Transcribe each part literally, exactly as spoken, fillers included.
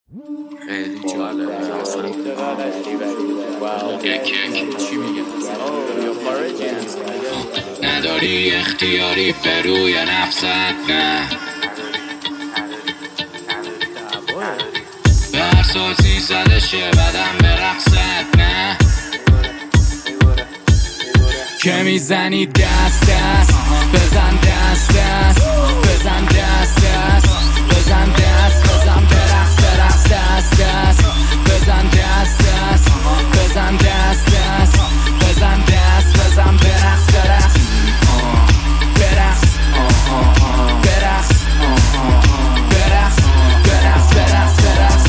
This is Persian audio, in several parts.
خیلی جالبه اصلا. چی میگه؟ نداری اختیاری به روی نفست، نه به هر سازی زدشه بدم به رقصت، نه که میزنی دست دست بزن دست دست بزن دست دست بزن دست بزن برقص برقص دست دست بزن دست دست بزن دست دست بزن دست بزن برقص برقص برقص برقص برقص برقص برقص برقص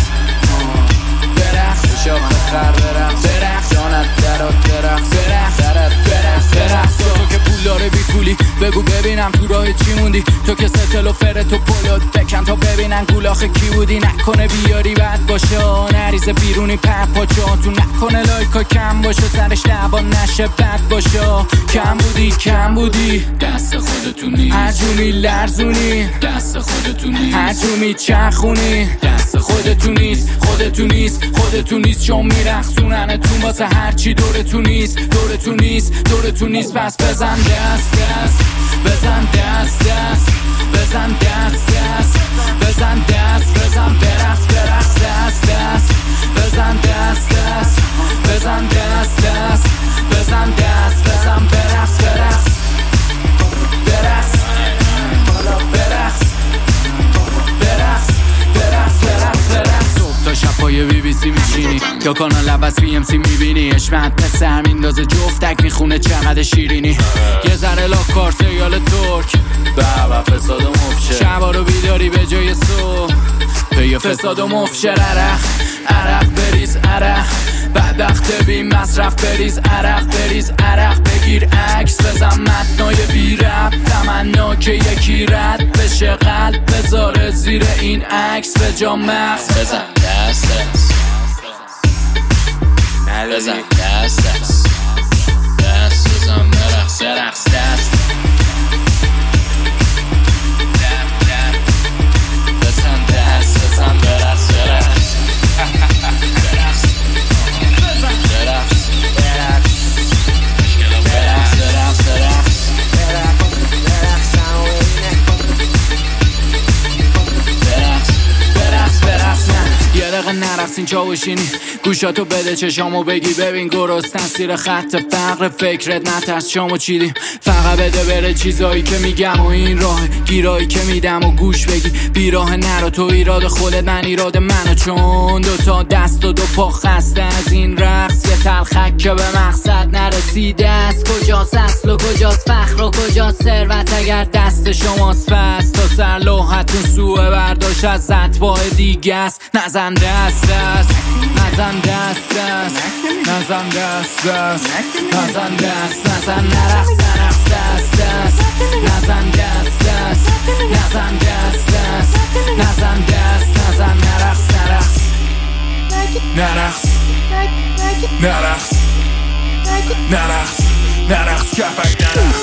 برقص شاخ خر برقص برقص جانت درات برقص برقص درت برقص برقص تو که پول داره بی پولی بگو ببینم تو راه چی موندی، تو که ستل و فرت و پلوت بکن تا ببینن گولاخه کی بودی، نکنه بیاری بد باشه نریزه بیرونی پر پاچه تو، نکنه لایکا کم باشه سرش لبا نشه بد باشه، کم بودی کم بودی دست خودتونی هجومی لرزونی دست خودتونی هجومی چرخونی دست خودتونیست خودتونیست خودتونیست چون میرخصونن تو واسه هرچی دورتون نیست دورتون نیست دورتون نیست پس بزن دست دست بزن دست دست بزن دست دست بزن دست بزن برقص برقص دست دست بزن دست دست بزن دست دست بزن دست بزن برقص برقص برقص برقص برقص برقص برقص برقص صبح تا شب پای بی بی سی میشینی یا کانال عوض بی ام سی میبینی، اشمت مثل همین دازه جفتک میخونه چقدر شیرینی، یه ذره لاکار سیال ترک بابا فساد و مفشه شبا رو بیداری به جای صبح پی فساد و مفشه، عرق عرق بریز عرق بدبخت بی مصرف بریز عرق بریز عرق بگیر عکس بزن متنای بی رب تمنا که یکی رد بشه قلب بذاره زیر این عکس به جا مغز بزن دست دست بزن دست دست دست بزن برقص برقص دست بزن دست بزن برقص برقص برقص برقص برقص برقص برقص یه دقیقه نرقصین چاوشینی گوشاتو بده چشامو بگی ببین گرستن سیر خط فقر فکرت نترس شامو چیدیم فقط بده بره چیزایی که میگم و این راه گیرایی که میدم و گوش بگی بیراه نرو تو ایراد خودت من ایراد منو، چون دوتا دست و دو پا خسته از این رقص یه تلخک که به مقصد نرسیده است، کجاست اصل و کجاست فخر و کجاست ثروت اگر دست شماست پس تا سر لوحتون سوء برداشت از اتباع دیگه است، نزن دست دست نزن دست دست نزن دست دست نزن دست نزن نرقص نرقص دست دست نزن دست دست نزن دست دست نزن دست نزن نرقص نرقص نرقص نرقص نرقص نرقص کپک نرقص